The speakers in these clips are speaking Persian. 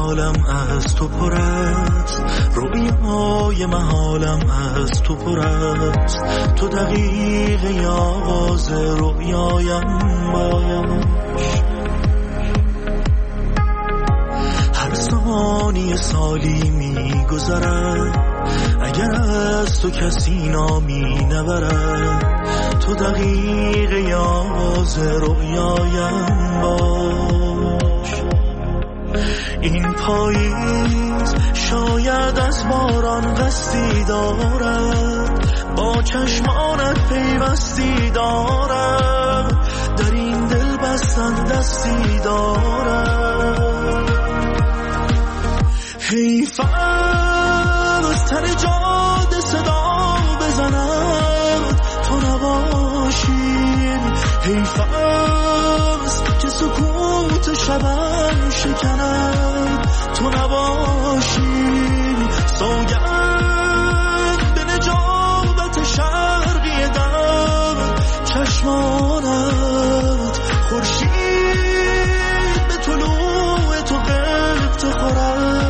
حالم از تو پر است، رویای محالم از تو پر است. تو دقیقه آغاز رویایم باش، هر ثانیه سالی میگذرد اگر از تو کسی نامی نبرد. تو دقیقه آغاز رویایم باش. این پاییز شاید از باران قصدی دارد، با چشمانت پیوستی دارد، در این دل بستن دستی دارد. حیف از تن جاده صدا بزند تو نباشی، حیف است که سکوت شبم شکند تو نباشی. سوگند به نجابت شرقی دم چشمانت، خورشید به طلوع تو قبط خورد.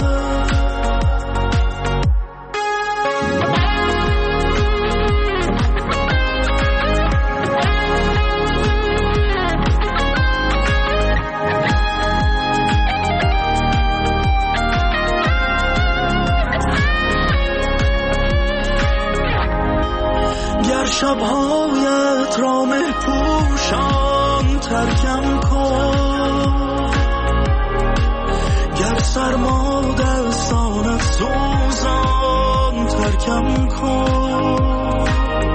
شبهایت را مه پوشان ترکم کن، گر سرما دستانت سوزان ترکم کن.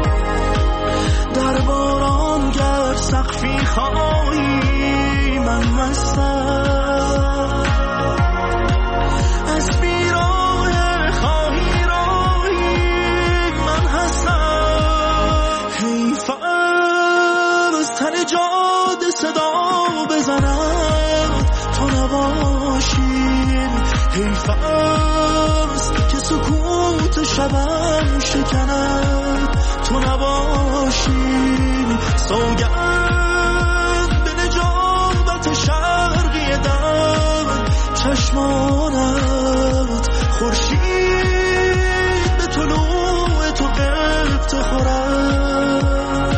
در باران گر سقفی خواهی من مستم، از بیراه خواهی راهی من هستم. تن جاده صدا بزند تو نباشی، حیف است که سکوت شبم شکند تو نباشی. سوگند به نجابت شرقی دم چشمانت، خورشید به طلوع تو قبط خورد.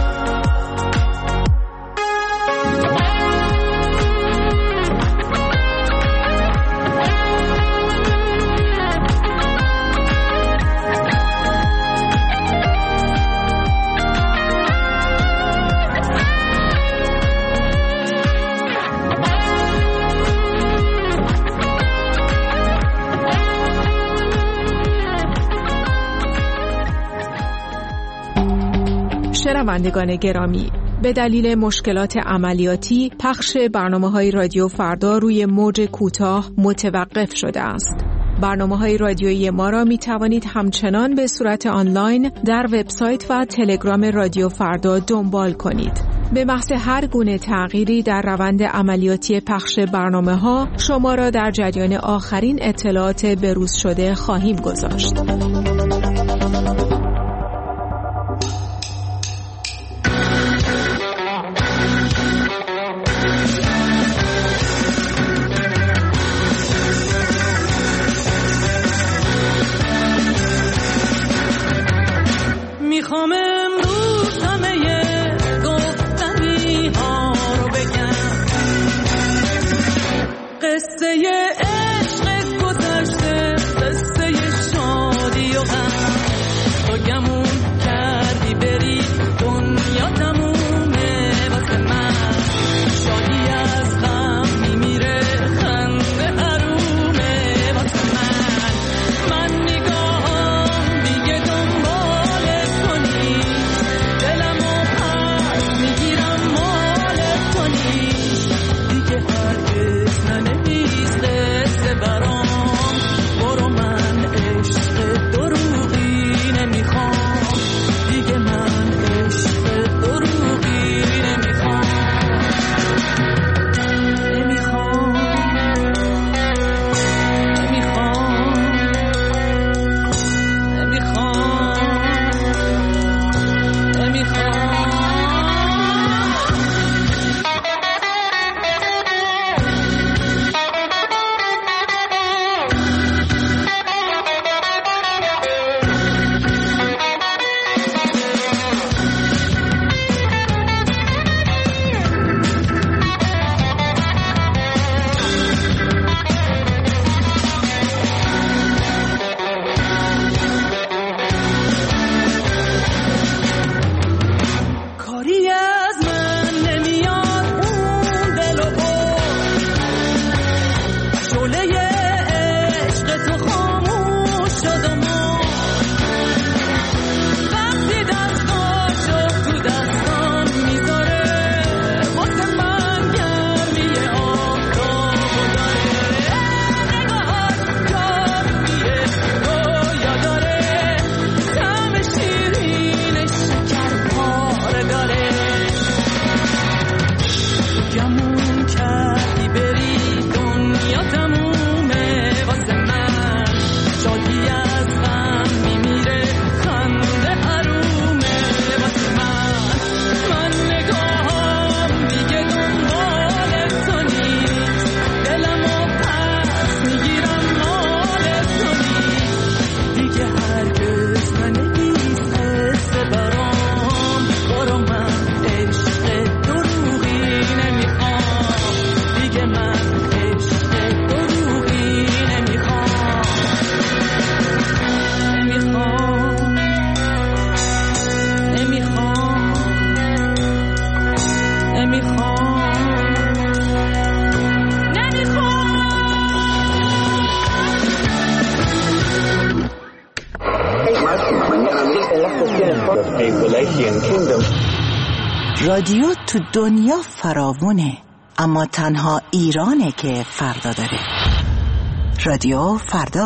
شنوندگان گرامی، به دلیل مشکلات عملیاتی پخش برنامه‌های رادیو فردا روی موج کوتاه متوقف شده است. برنامه‌های رادیویی ما را می توانید همچنان به صورت آنلاین در وبسایت و تلگرام رادیو فردا دنبال کنید. به محض هر گونه تغییری در روند عملیاتی پخش برنامه‌ها شما را در جریان آخرین اطلاعات بروز شده خواهیم گذاشت. میخوام امروز همه گفتنی ها رو بگم، قصه عشق گذشته، قصه شادی و غم. تو گمون کردی بری دنیا تمومه واسه من، شادی از غم میمیره خنده حرومه واسه من. من نگاهم دیگه دنبالت کنی، دلمو پس میگیرم مالت کنی، دیگه هرگز ننویس قصه برام، برو من عشق دروغی نمیخوام. رادیو تو دنیا فراوونه، اما تنها ایرانه که فردا داره. رادیو فردا.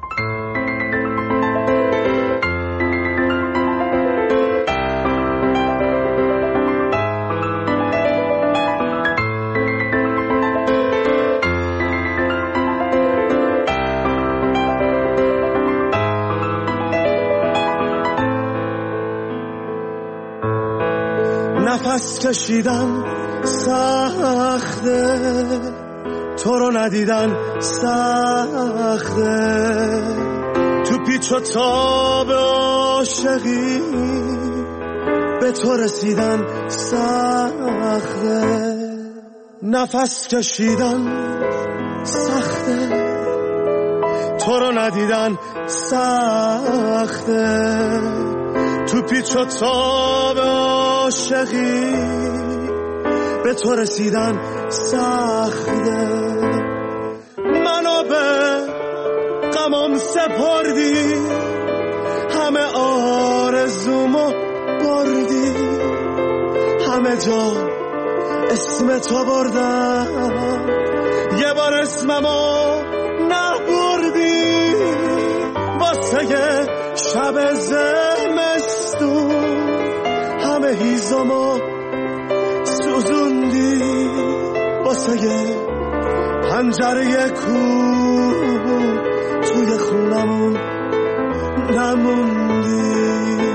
نفس کشیدن سخته، تو رو ندیدن سخته، تو پیچ و تاب عاشقی به تو رسیدن سخته. نفس کشیدن سخته، تو رو ندیدن سخته، تو پیچ و تاب عاشقی به تو رسیدن سخته. منو به غمم سپردی، همه آرزومو بردی، همه جا اسم تو بردم، یه بار اسممو نبردی. واسه یه شب زمستون همه هیزمو سوزوندی، واسه یه پنجره کور توی خونمون نموندی.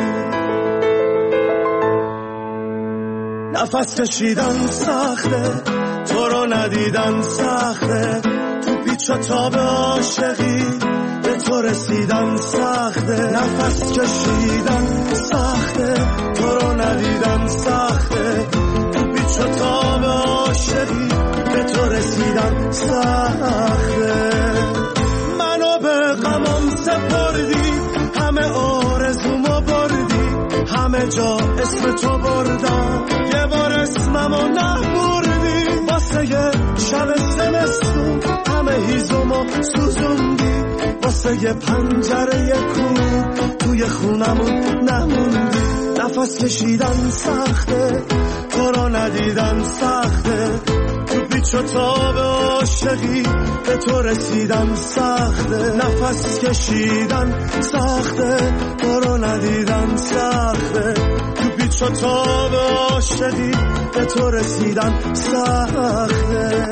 نفس کشیدن سخته، تو رو ندیدن سخته، تو پیچ و تاب عاشقی به تو رسیدن سخته. نفس کشیدن سخته، تو رو ندیدن سخته، تو پیچ و تاب عاشقی به تو رسیدن سخته. منو به غمم سپردی، همه آرزومو بردی، همه جا اسم تو بردم، یه بار اسممو نبردی. واسه یه شب زمستون همه هیزمو سوزوندی، واسه یه پنجره کور توی خونمون نموندی. نفس کشیدن سخته، تو رو ندیدن سخته، تو پیچ و تاب عاشقی به تو رسیدن سخته. نفس کشیدن سخته، تو رو ندیدن سخته، تو پیچ و تاب عاشقی به تو رسیدن سخته.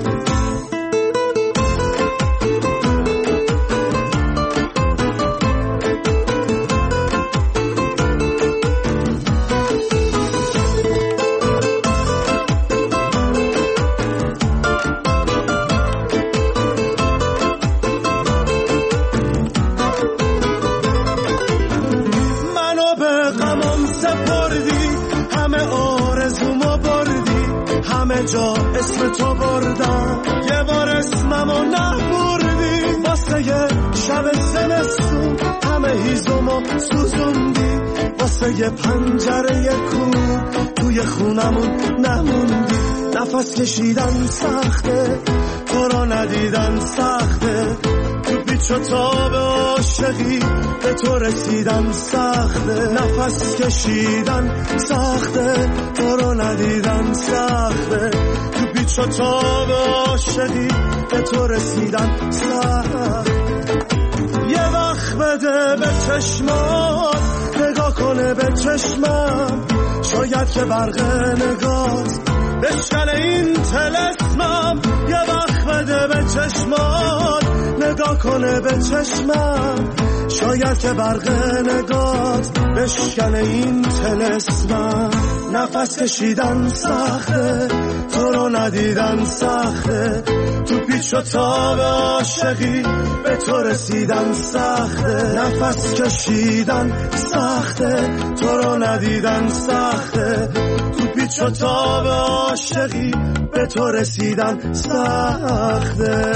جا اسم تو بردم، یه بار اسممو نبردی. واسه یه شب زمستون همه هیزمو سوزوندی، واسه یه پنجره کور توی خونمون نموندی. نفس کشیدن سخته، تو رو ندیدن سخته، تو پیچ و تاب عاشقی به تو رسیدن سخته. نفس کشیدن سخته، تو رو ندیدن سخته، تو پیچ و تاب عاشقی به تو رسیدن سخته. یه وقت بده به چشمات، نگاه کنه به چشمم، شاید که برق نگات بشکنه این طلسمم. یه وقت بده به چشمات، نگاه کنه به چشمم، شاید که برق نگات بشکنه این طلسمم. نفس کشیدن سخته، تو رو ندیدن سخته، تو پیچ و تاب عاشقی به تو رسیدن سخته. نفس کشیدن سخته، تو رو ندیدن سخته، تو پیچ و تاب عاشقی به تو رسیدن سخته.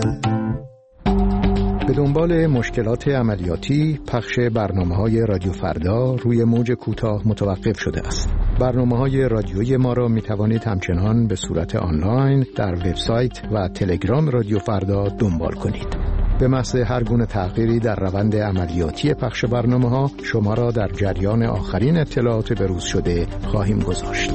به دنبال مشکلات عملیاتی، پخش برنامه‌های رادیو فردا روی موج کوتاه متوقف شده است. برنامه‌های رادیویی ما را می‌توانید همچنان به صورت آنلاین در وبسایت و تلگرام رادیو فردا دنبال کنید. به محض هر گونه تغییری در روند عملیاتی پخش برنامه‌ها شما را در جریان آخرین اطلاعات بروز شده خواهیم گذاشت.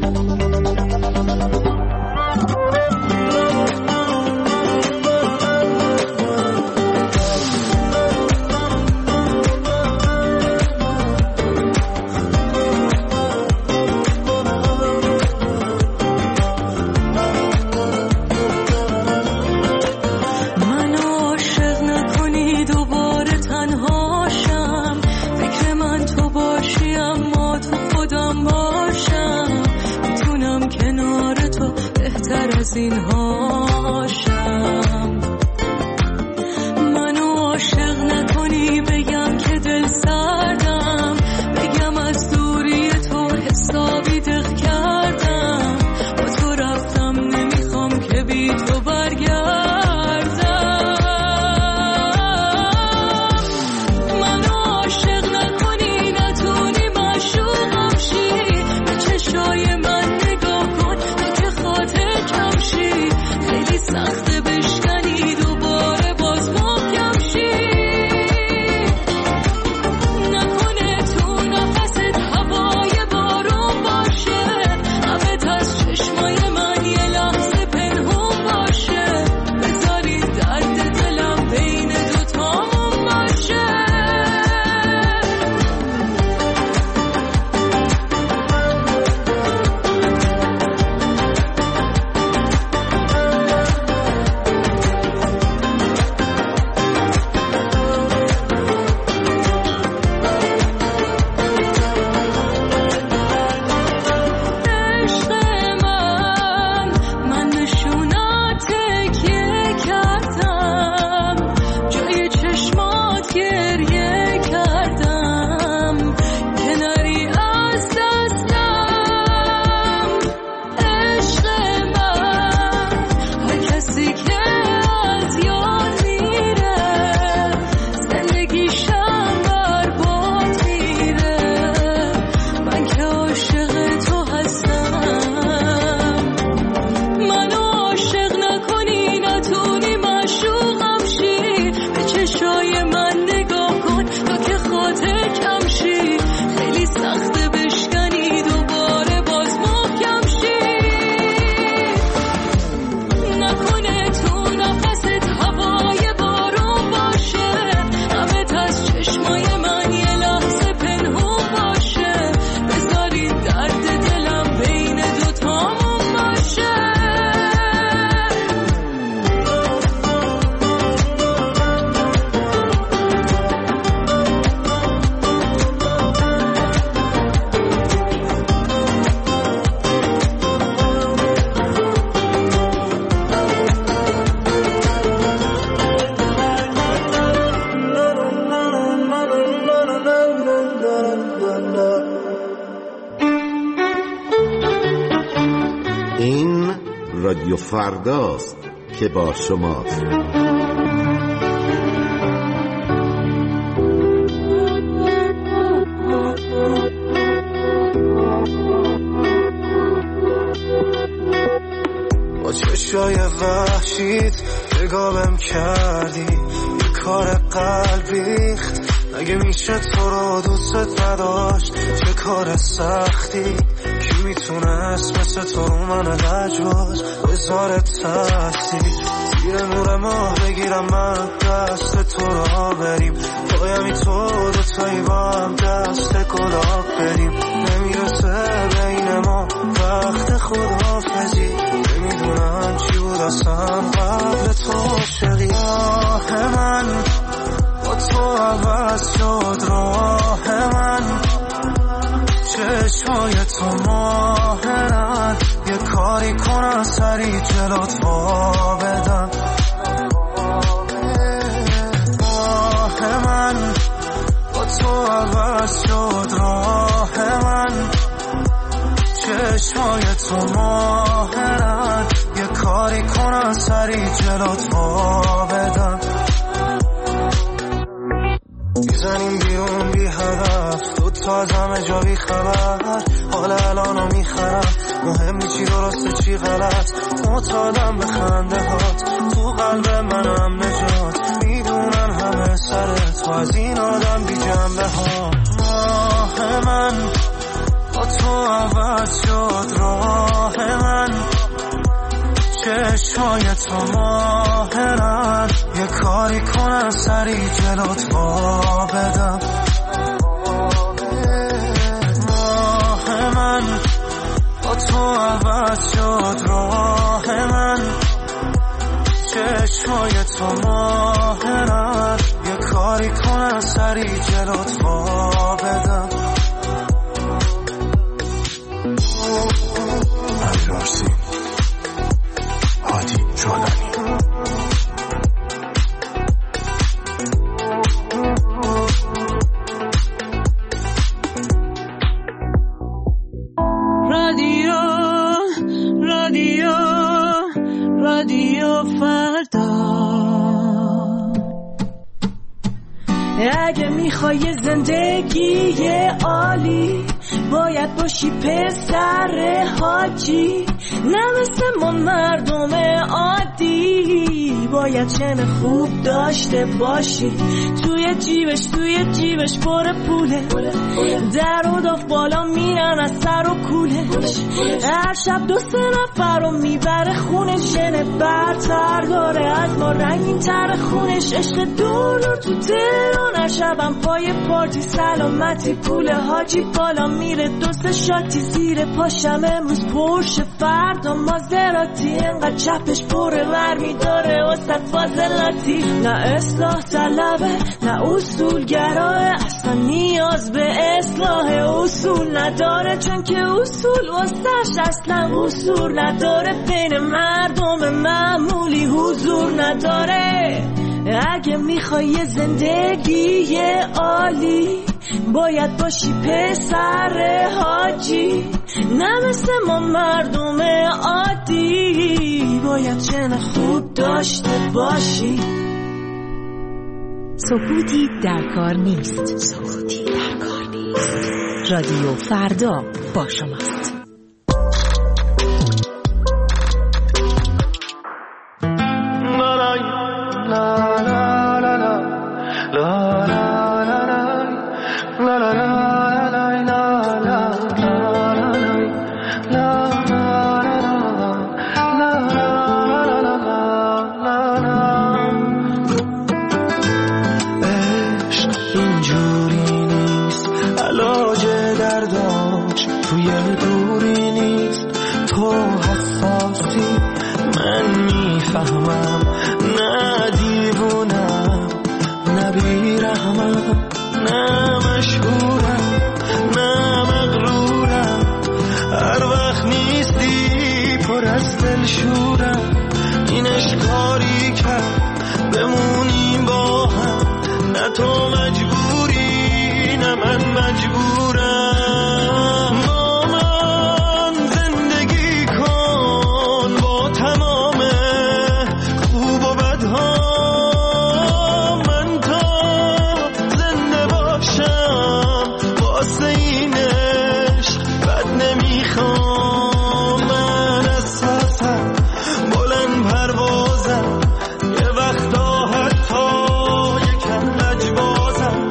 رادیو فرداست که با شماست. با چشای وحشیت نگاهم کردی، یه کار قلب ریخت. اگه میشه تو رو دوست نداشت چه کار سختی، کی میتونست مثل تو رو من لجباز بذاره تاثیر. زیر نور ماه بگیرم من دست تو را بریم، پایمی تو دوتایی با هم دست گلاب بریم. نمیرسه بین ما وقت خداحافظی، نمیدونم چی بود اصلا قبل تو عاشقی. آه من با تو عوض شد راه من، چشمای تو ماهرن، یه کاری کنم سری جلوت وا بدم. آه من با تو عوض شد راه من، چشمای تو ماهرن، یه کاری کنم سری جلوت وا بدم. میزنیم بیرون بی هدف، دوتا از همه جا بی خبر، حال الانو میخرم، مهم نی چی درسته چی غلط، معتادم به خنده هات، تو قلب منم نجات تو از این آدم بی جنبه ها. ماه من با تو عوض شد راه من، چشمای تو ماهرن، یه کاری کنم سری جلوت وا بدم. ماه من با تو عوض شد راه من، چشمای تو ماهرن، یه کاری کنم سری جلوت وا بدم. امیرارسی هادی جولانی. رادیو فردا. اگه میخوای زندگی عالی باید باشی پسر حاجی، نه مثل ما مردم عادی. باید چن خوب داشته باشی، توی جیبش پر پوله، در و داف بالا میرن از سر و کوله. هر شب 2-3 نفر رو میبره خونه، ژن برتر داره از ما رنگین تر خونش. عشق دور تو تهران، هر شبم پای پارتی سلامتی پول حاجی بالا میره. 2-3 شاتی زیر پاشم، امروز پرش فردا مازراتی، انقدر چپش پره ور میداره وسط فاضلاتی. نه اصلاح طلبه نه اصولگراه، اصلا نیاز به اصلاح اصول نداره، چون که اصول واسش اصلا اصول نداره. بین مردم معمولی حضور نداره. اگه میخوای زندگی عالی باید باشی پسر حاجی، نه مثل ما مردم عادی. باید چن خوب داشته باشی. سکوتی در کار نیست. رادیو فردا با شماست. یه وقتا حتی یکم لجبازم،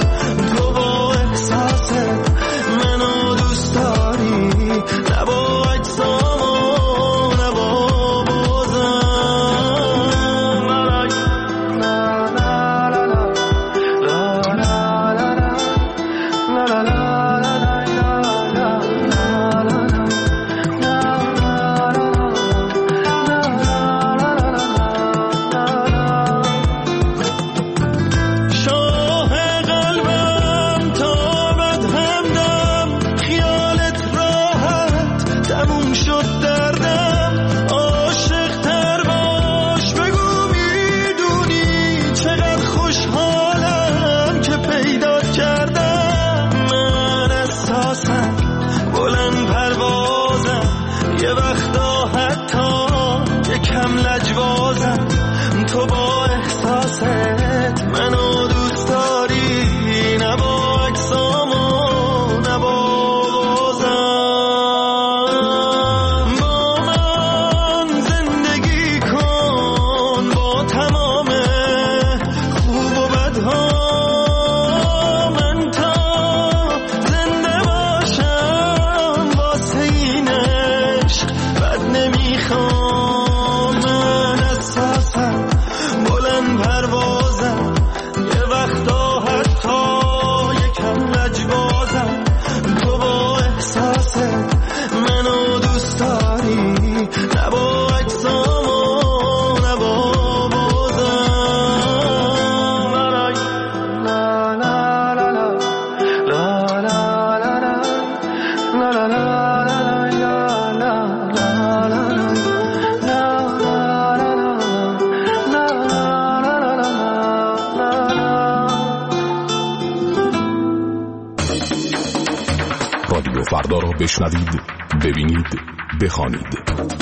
رادیو فردا را بشنوید، ببینید، بخوانید.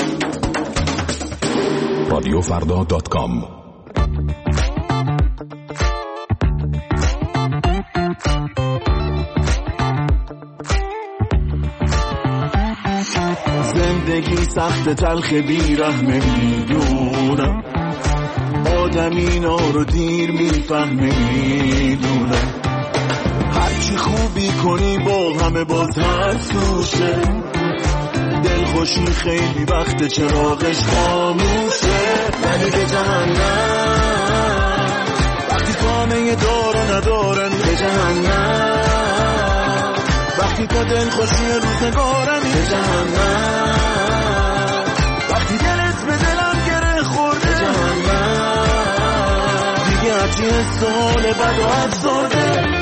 رادیوفردا.com. زندگی سخت تلخ بیرحمه میدونم، آدم اینا رو دیر میفهمه میدونم، هرچی خوبی کنی با همه باز حسوشه، دلخوشی خیلی وقت چراغش خاموشه، ولی به جهنم وقتی کامه دار و ندارن، به جهنم وقتی تا دلخوشی روزگارمی، به جهنم وقتی دلت به دلم گره خورده، به جهنم دیگه هرچی سال بد و افسرده.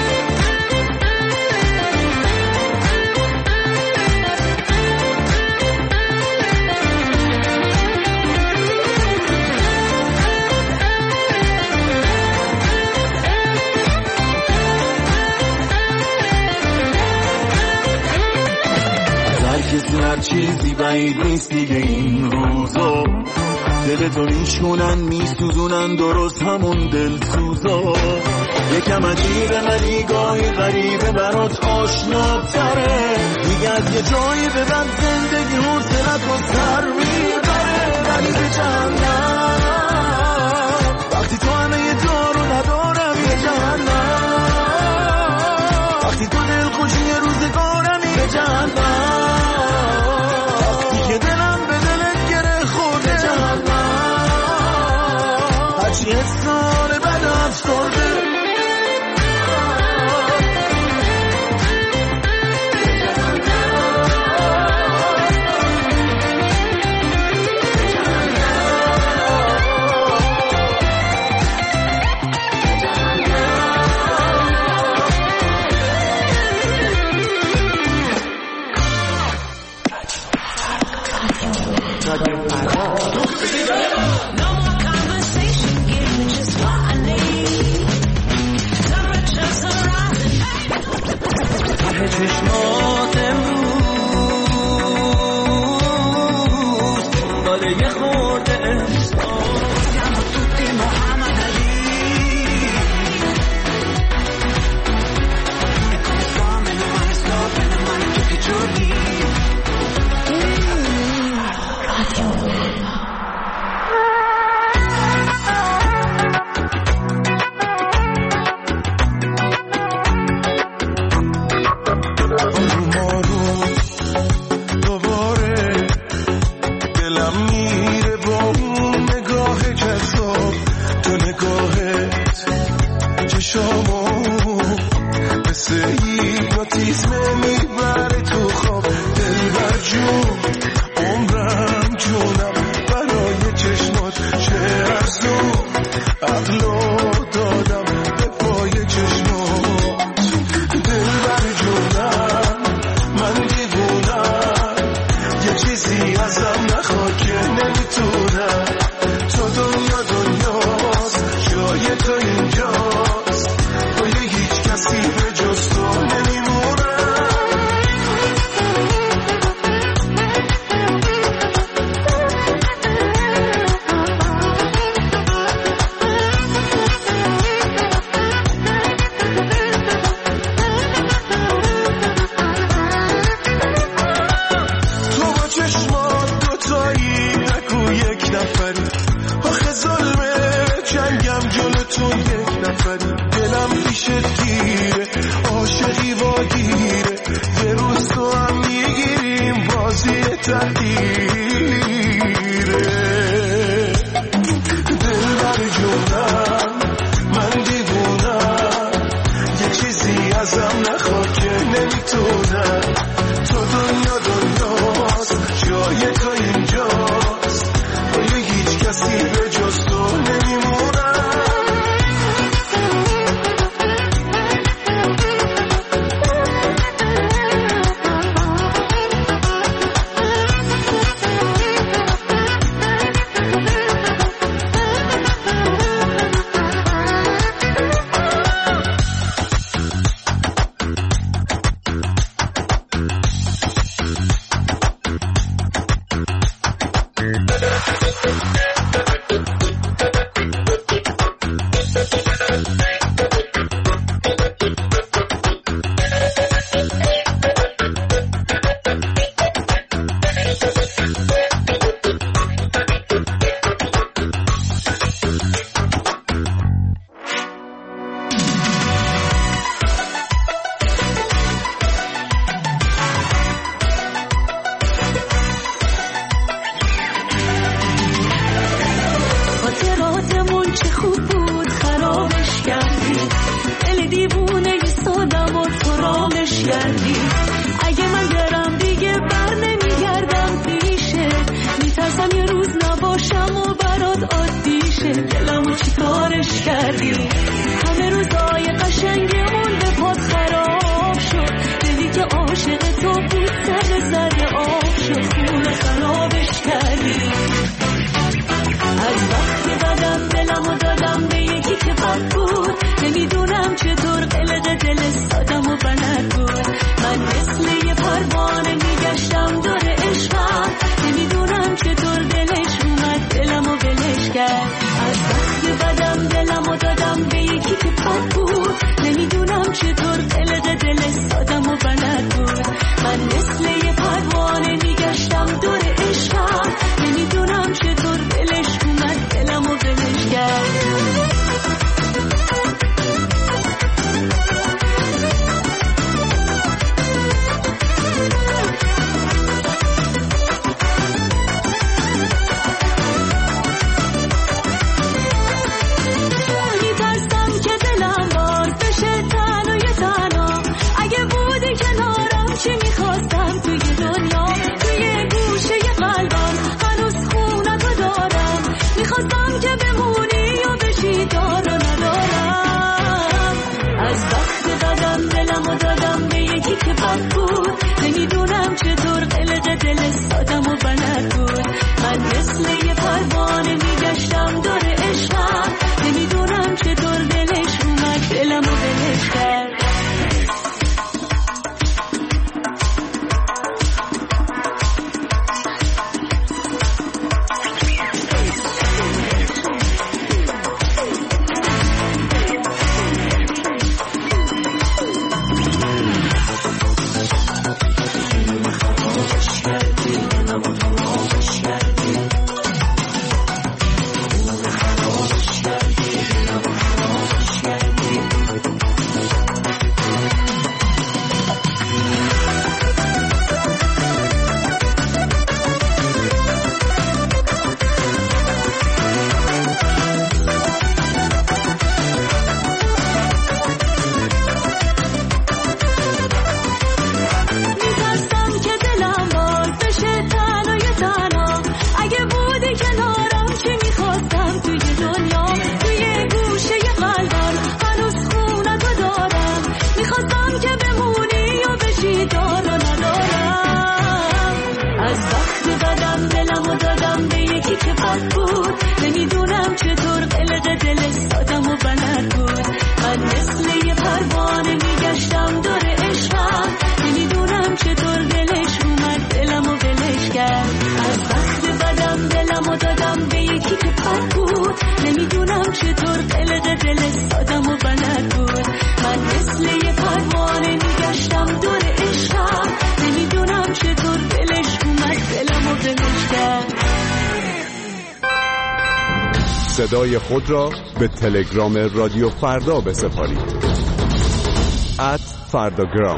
هر چیزی بعید نیست دیگه این روزا، دلتو میشونن میسوزونن درست همون دلسوزا، یکم عجیبه ولی گاهی غریبه برات آشناتره، دیگه از یه جایی به بعد زندگی حوصلت رو سر میبره، ولی به جهنم وقتی تو همه دارو ندارم، به جهنم وقتی تو دلخوشی روزگارمی، به جهنم یه سال بعد افسرده. چشمات امروز داره یه خورده احسان توی محمد علی اکامسامن من استاپن من توی جوری ولش کردی. اگه من برم دیگه بر نمیگردم پیشه، میترسم یه روز نباشم و برات عادیشه. دلمو چی کارش کردی؟ همه روزای قشنگمون به پات خراب شد. دلی که عاشق تو بود سر زده آب شد. خونه خرابش کردی. از وقتی بدم دلمو دادم به یکی که بد بود. نمیدونم چطور قلق دل سادم و بلد بود. من مثل یه پروانه میگشتم دور عشقم. نمیدونم چطور دلش اومد دلمو ولش کرد. از وقتی بدم دلمو دادم به یکی که بد بود. نمیدونم چطور قلق دل سادم و بلد بود. من مثل یه پروانه میگشتم دور عشقم. نمیدونم چطور دلش اومد دلمو ولش کرد. نمیدونم چطور قلق دل سادم و بلد بود. من مثل یه پروانه میگشتم دور عشقم. نمیدونم چطور دلش اومد دلمو ولش کرد. نمیدونم چطور قلق دل سادم و بلد بود. من مثل یه پروانه میگشتم دور عشقم. نمیدونم چطور دلش اومد دلمو ولش کرد. از وقت بدم دلمو دادم به یکی که بد بود. نمیدونم چطور قلق دل سادم و بلد بود. من مثل یه پروانه میگشتم دور عشقم. نمیدونم چطور دلش اومد دلمو ولش کرد. صدای خود را به تلگرام رادیو فردا بسپارید. @فرداگرام.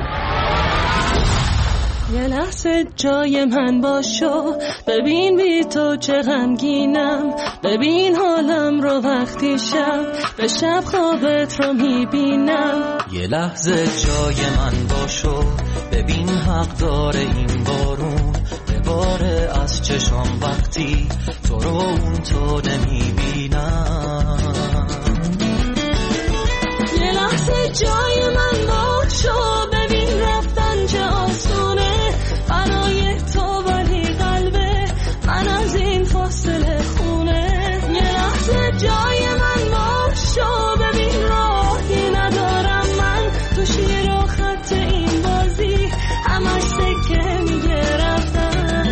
یه لحظه جای من باشو، ببین بی تو چه غمگینم. ببین حالم رو وقتی به شب خوابت رو میبینم. یه لحظه جای من باشو، ببین حق داره این بارون بباره از چشام وقتی تو رو اون تو نمیبینم. یه لحظه جای من باشو، ببین رفتن چه آسونه برای تو ولی قلبه من از این فاصله خونه. یه لحظه جای من باشو، ببین راهی ندارم من تو شیر و خط این بازی همش سکه میگه رفتن.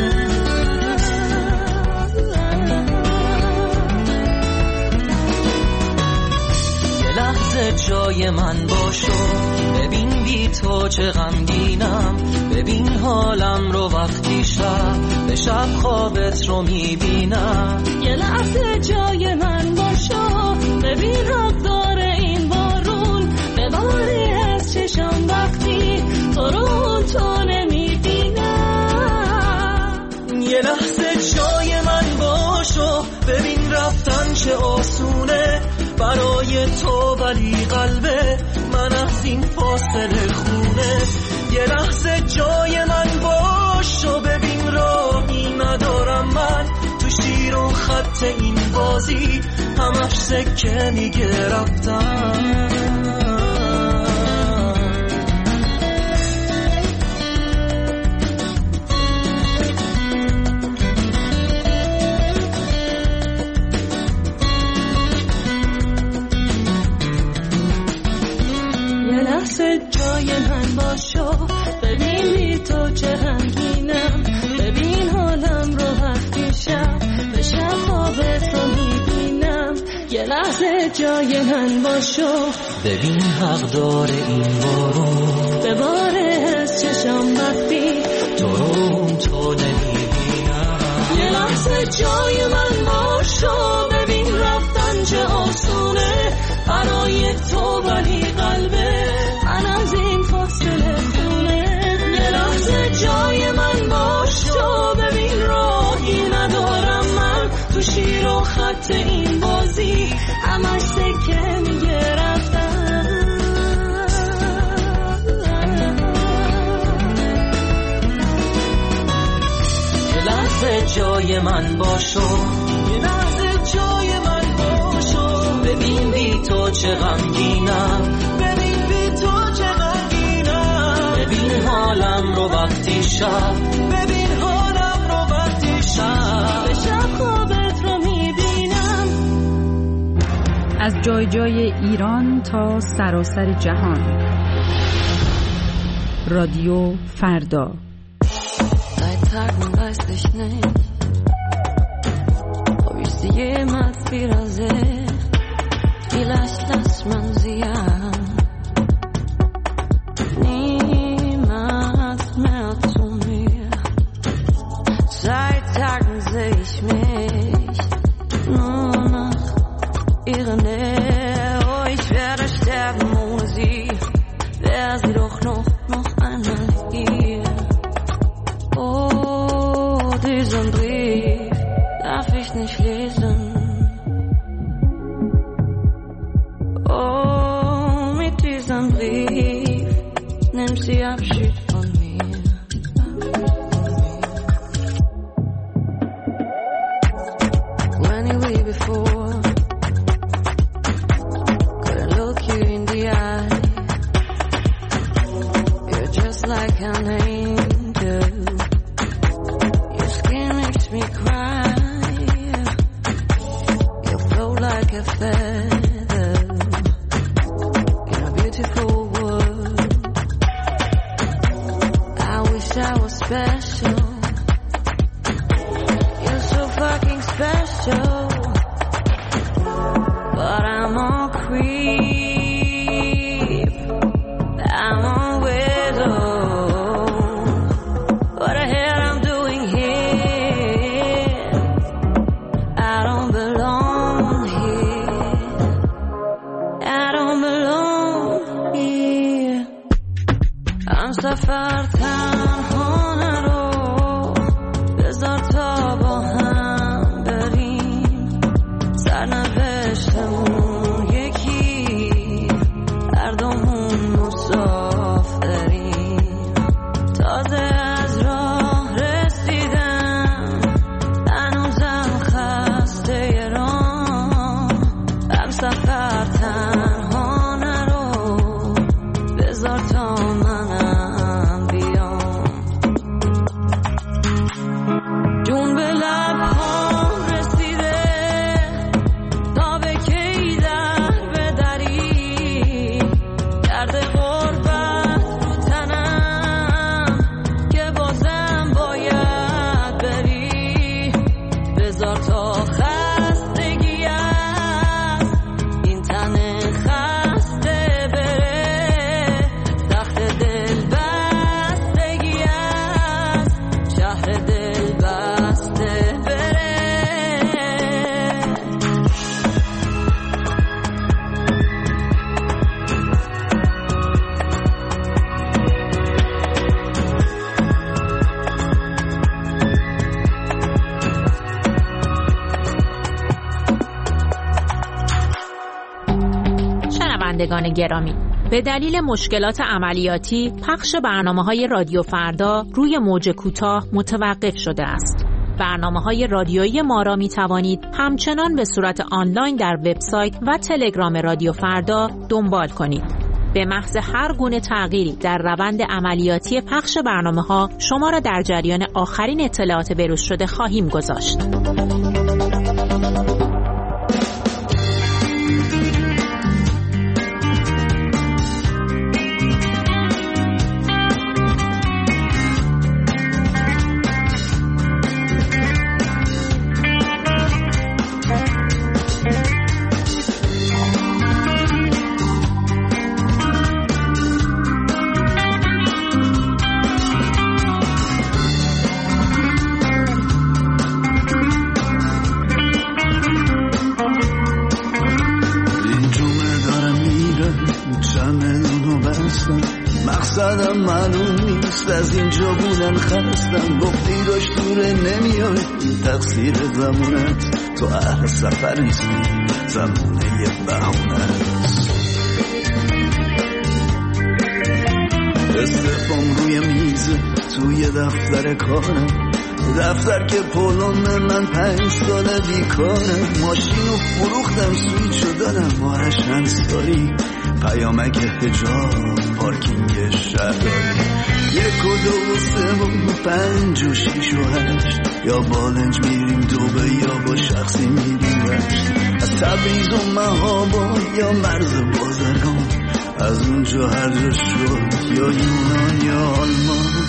یه لحظه جای من باشو، ببین بی تو چه غمگینم. ببین حالم رو وقتی به شب خوابت رو میبینم. یه لحظه جای من باشو، ببین حق داره این بارون بباری از چشم وقتی تو رو تو نمیبینم. یه لحظه جای من باشو، ببین رفتن چه آسونه برای تو ولی قلبه من از این فاصله خونه. بازی همش سکه میگه رفتن. جای من باشو ببینی تو چه غمگینم، ببین حالم رو وقتی شب به شب خوابت رو میبینم. یه لحظه جای من باشو ببین حق داره این بارون به باره از چشم وقتی تو رو تو نمیبینم. یه لحظه جای من باشو ببین رفتن چه آسونه برای تو ولی قلبه من از این فاصله خونه. یه لحظه جای من باشو ببین راهی ندارم من تو شیر و خط این بازی همش سکه میگه رفتن. یه لحظه جای من باشو، یه لحظه جای من باشو ببین بی تو چه غمگینم، ببین بی تو چه غمگینم. ببین حالم رو وقتی شب، ببین حالم رو وقتی شب به شب خوابت رو میبینم. از جای جای ایران تا سراسر جهان، رادیو فردا. Seit Tagen weiß ich nicht, ob ich sie jemals wiedersehe. Vielleicht lässt man sie ja niemals mehr zu mir. Seit Tagen seh ich mich nur nach ihrer Nähe. Oh, ich werde sterben ohne sie, wär sie doch noch einmal hier. Oh, diesen Brief darf ich nicht lesen. Oh, mit diesem Brief nimmt sie Abschied von mir. When you were before, could I look you in the eye? You're just like an angel. Your skin makes me cry. You float like a feather in a beautiful world. I wish I was special. You're so fucking special. But I'm a creep, I'm a widow. What the hell I'm doing here? I don't belong here. I don't belong here. I'm سفر تنها نرو، بذار تا با هم بریم. سرنوشتمون یکی، هر دومون مسافریم. تازه از راه رسیدم، هنوزم خسته راه. هم سفر تنها نرو، بذار تا منم بیام. جون به لب‌هام رسیده، تا به کی در بدری. درد غربت رو تنم که بازم باید بری. بذار تا خستگی از این تن خسته بره. تخت دل بستگی از شهر دل بسته بره. شنوندگان گرامی، به دلیل مشکلات عملیاتی پخش برنامه‌های رادیو فردا روی موج کوتاه متوقف شده است. برنامه‌های رادیویی ما را می‌توانید همچنان به صورت آنلاین در وبسایت و تلگرام رادیو فردا دنبال کنید. به محض هر گونه تغییری در روند عملیاتی پخش برنامه‌ها شما را در جریان آخرین اطلاعات بروز شده خواهیم گذاشت. مقصدم معلوم نیست، از اینجا بودن خستم. گفتی داشت دوره نمیای، تقصیر زمونت. تو اهل سفر نیستی، زمونه یه بهونت. استفام روی میز توی دفتر کارم، دفتر که پولون من 5 ساله بیکارم. ماشینو فروختم سویچو دادم بارش انصاری، پیامک حجاب پارکینگ شهرداری. 1 و 2 و 3 و 5 و 6 و 8 یا بالنج میریم دوبه یا با شخصی میریم رشت. از تبریز و مهاباد یا مرز بازرگان، از اونجا هر جا شد یا یونان یا آلمان.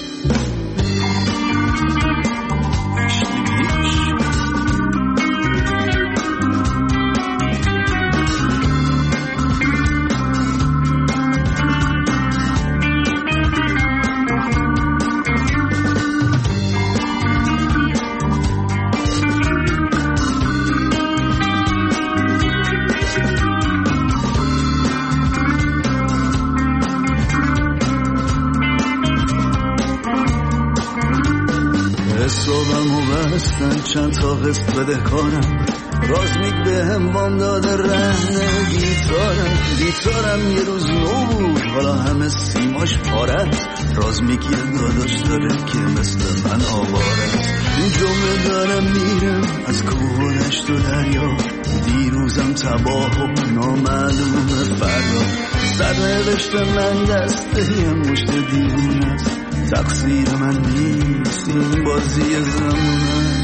چند تا قسط بده کارم، رازمیک به هم وام داده رهن گیتارم یه روز نو بود حالا همه سیماش پاره. رازمیک یه داداش داره که مثل من آواره. این جمعه دارم میرم از کوه و دشت و دریا، دیروزم تباه و نامعلوم فردا. سرنوشت من دسته یه مشت دیوونه است، تقصیر من نیست این بازی زمونه.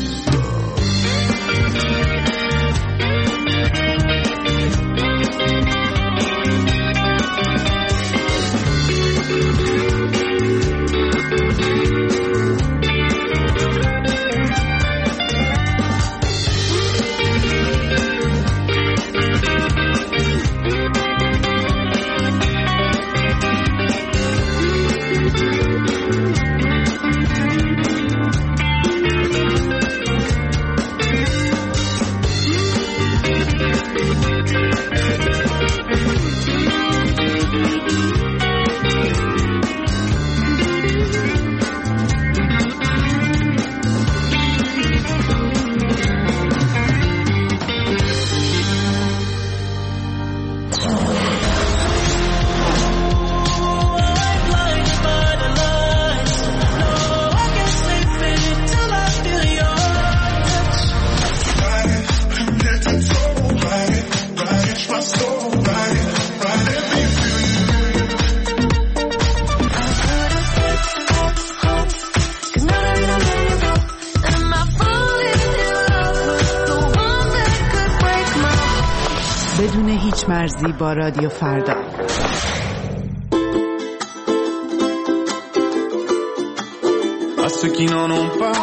بدون هیچ مرزی با رادیو فردا. À ceux qui n'en ont pas,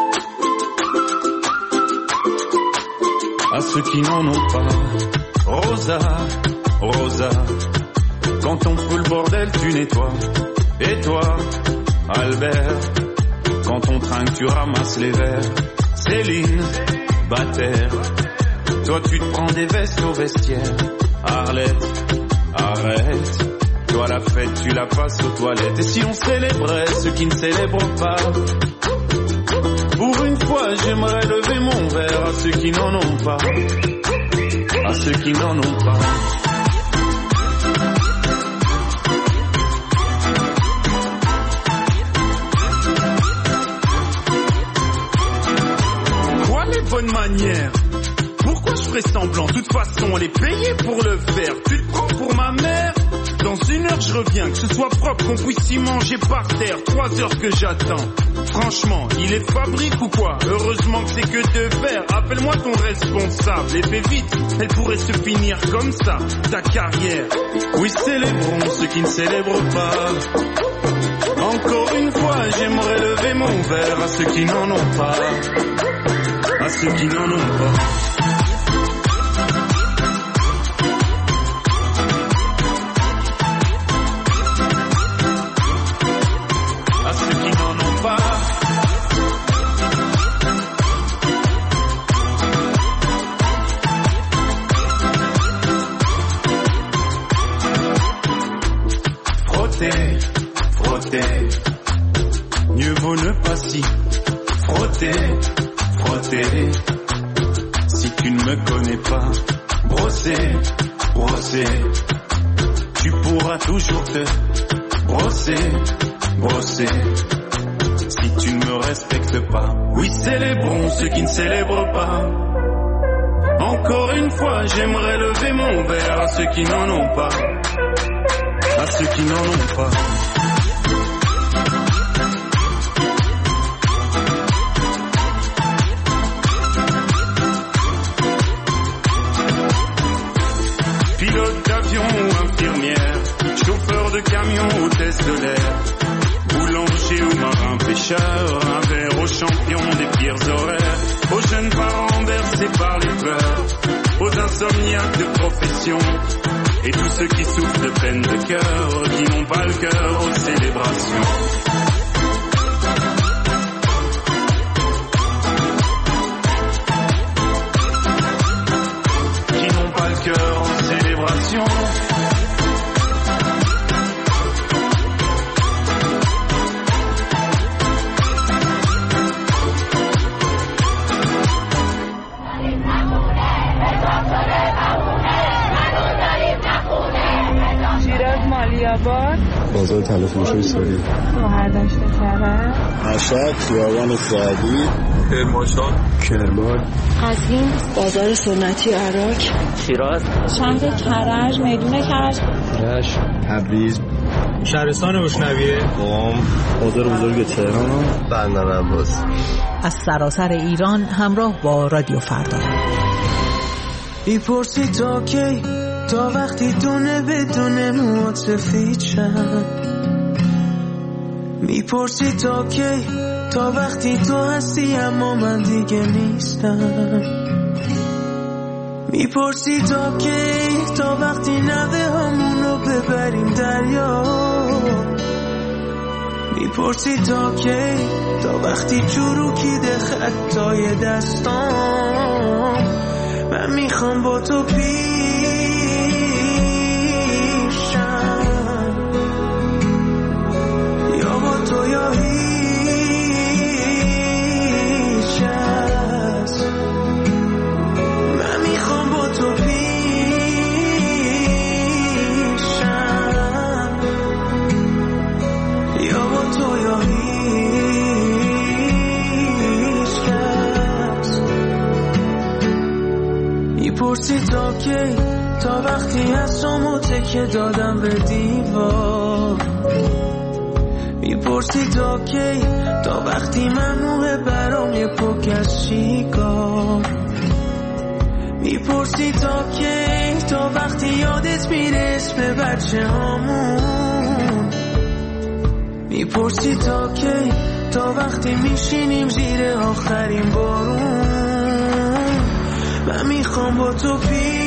à ceux qui n'en ont pas. Rosa, Rosa, quand on fout le bordel tu nettoies. Et toi, Albert, quand on trinque tu ramasses les verres. Céline, Bataire, toi tu te prends des vestes au vestiaire. Arlette, arrête, toi la fête tu la passes aux toilettes. Et si on célébrait ceux qui ne célèbrent pas, pour une fois j'aimerais lever mon verre à ceux qui n'en ont pas, à ceux qui n'en ont pas. bonne manière. Pourquoi je ferais semblant? De toute façon, elle est payée pour le faire. Tu te prends pour ma mère? Dans 1 heure, je reviens. Que ce soit propre, qu'on puisse y manger par terre. 3 heures que j'attends. Franchement, il est fabrique ou quoi? Heureusement que c'est que de verre. Appelle-moi ton responsable et fais vite. Elle pourrait se finir comme ça, ta carrière. Oui, célébrons ceux qui ne célèbrent pas. Encore une fois, j'aimerais lever mon verre à ceux qui n'en ont pas. À ceux qui n'en ont pas. Mieux vaut ne pas s'y frotter, frotter. Si tu ne me connais pas, brosser, brosser. Tu pourras toujours te brosser, brosser. Si tu ne me respectes pas, oui, célébrons ceux qui ne célèbrent pas. Encore une fois, j'aimerais lever mon verre à ceux qui n'en ont pas. À ceux qui n'en ont pas. Pilote d'avion ou infirmière, chauffeur de camion, hôtesse de l'air, boulanger ou marin pêcheur, un verre aux champions des pires horaires, aux jeunes parents bercés par les pleurs, aux insomniaques de profession, et tous ceux qui souffrent de peine de cœur, qui n'ont pas le cœur aux célébrations. Qui n'ont pas le cœur aux célébrations. بازار طلا فروشی سوری شوهر داشته کرد مشهد خیابان سعدی کرمان قزوین بازار سنتی عراق شیراز شهر کرج میدون کرج تبریز شهرستان بوشنویه قم بازار بزرگ تهران بندر عباس. از سراسر ایران همراه با رادیو فردا. میپرسی تا کی، تا وقتی دونه بدون موات سفید شد. میپرسی تا کی، تا وقتی تو هستی اما من دیگه نیستم. میپرسی تا کی، تا وقتی نوه همونو ببریم دریا. میپرسی تا کی، تا وقتی چروکیده خطای دستام. من میخوام با تو یا با تو یا هیچ کس. من میخوام با تو پیشم یا با تو یا هیچ کس. میپرسی تا کی، تا وقتی هستم تکه دادم به دیوار. میپرسی تا کی، تا وقتی ممنوعه برام یه پک از شیکار. میپرسی تا کی، تا وقتی یادت میره اسم بچه هامون. میپرسی تا کی، تا وقتی میشینیم زیر آخرین بارون. من میخوام با تو